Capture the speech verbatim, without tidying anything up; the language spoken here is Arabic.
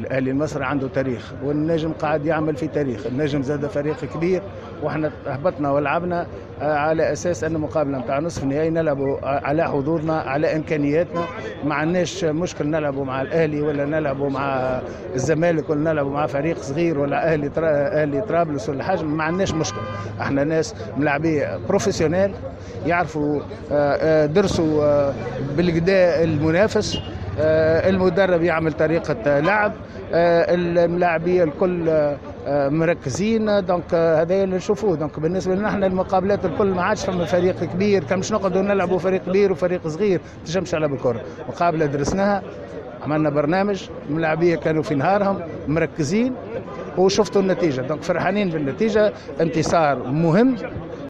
الاهلي المصري عنده تاريخ، والنجم قاعد يعمل في تاريخ. النجم زاد فريق كبير، واحنا هبطنا ولعبنا على اساس ان مقابله نتاع نصف النهائي نلعبوا على حظوظنا، على امكانياتنا. ما عندناش مشكل نلعبوا مع الاهلي ولا نلعبوا مع الزمالك ولا نلعبوا مع فريق صغير ولا اهلي اهلي طرابلس ولا حاجه، ما عندناش مشكل. احنا ناس ملاعبيه بروفيسيونيل يعرفوا درسوا بالقدا المنافس، المدرب يعمل طريقه لعب، الملاعبيه الكل مركزين. دونك هذا اللي نشوفوه. دونك بالنسبه لنا احنا المقابلات الكل ما عادش فما فريق كبير، كان مش نقعدوا نلعبوا فريق كبير وفريق صغير ما تنجمش على بالكره. مقابله درسناها، عملنا برنامج، الملاعبيه كانوا في نهارهم مركزين وشفتوا النتيجه. دونك فرحانين بالنتيجه، انتصار مهم